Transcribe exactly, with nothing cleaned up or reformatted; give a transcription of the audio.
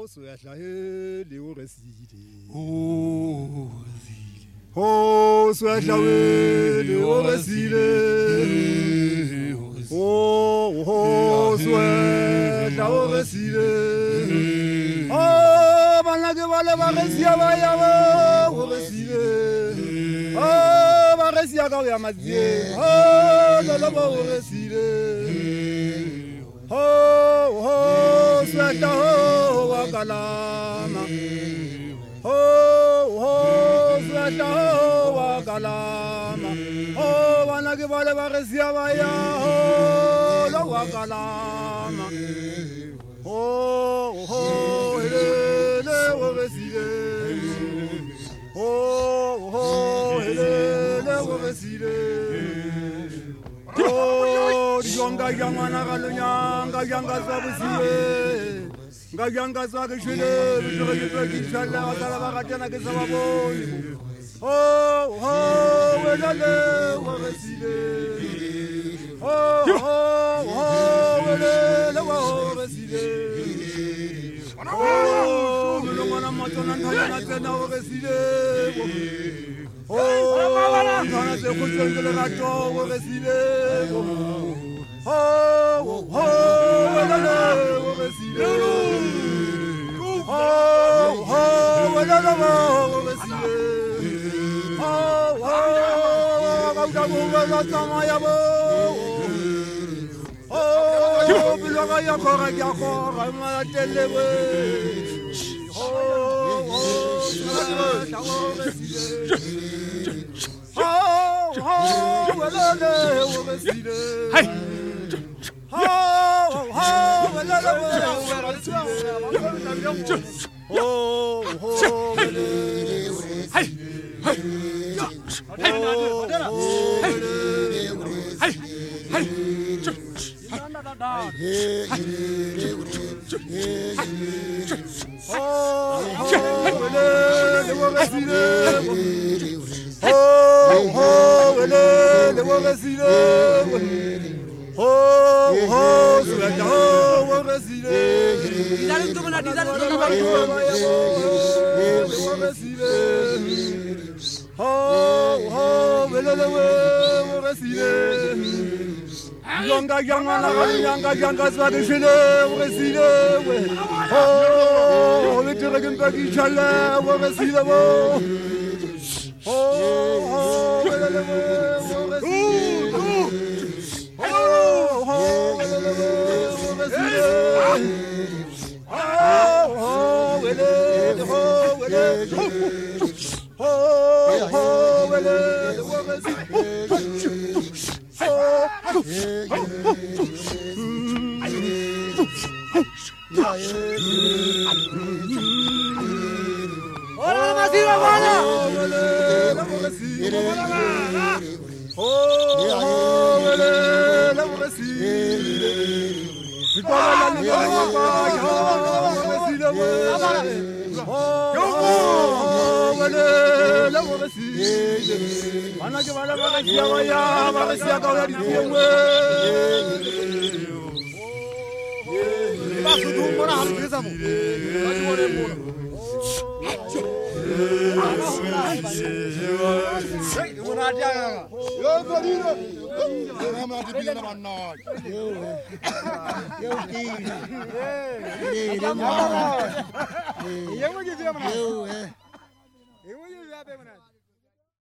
ho so ya hlahele o resile Oh, ho so ya hlahele o resile ho ho so ya hlahele o resile oh bana ke bale ba resia ba ya o resile oh ba resia ka ya matsie oh lo lo ba o resile ho ho sweta ho wa kalama ho ho sweta ho wa kalama ho bana ke bale ba resia ba ya ho lo wa kalama ho ho le le o resile ho ho le le o resile Yonga yamana galunya nga yanga zabusile nga yanga zwagishile bijore yitwekichala akala bagatena ke sababoni oh oh welale waresile oh oh oh welale waresile oh ngilomana matona nthana tsena waresile oh nthana tse khotsengele rato waresile Oh, oh, la la, resile. Oh, oh, la la, resile. Oh, oh, la la, la tamaya bo. Oh, biloga ya kora ya kora ma telewe. Oh, oh, la la, resile. Oh, oh, la la, resile. Hey. Oh, oh, la la, oh, oh, hey, hey, hey, hey, hey, oh, oh, sweta ho resile. Dizale ntoma dizale ntoma ho resile. Oh, oh, welele ho resile. Yonga yanga na yanga yanga zwagishile ho resile. Oh, letere ke mpaki chala ho resile bo. Oh, oh, welele ho resile. Mana ke bala ba sia ba ya ba sia ka ya di tengwe ba su du mona ham ke samu ba ju mona mona mona dia yo ko di no na ma di na ba na yo ki eh yo ma yo ma ji dia mana yo eh yo ma ji dia mana